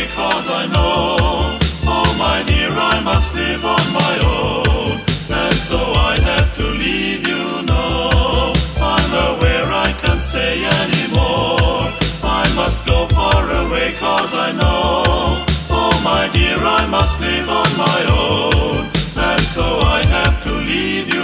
'cause I know, oh my dear, I must live on my own, and so I have to leave you now. I'm aware I can't stay anymore. I must go far away 'cause I know, oh my dear, I must live on my own, and so I have to leave you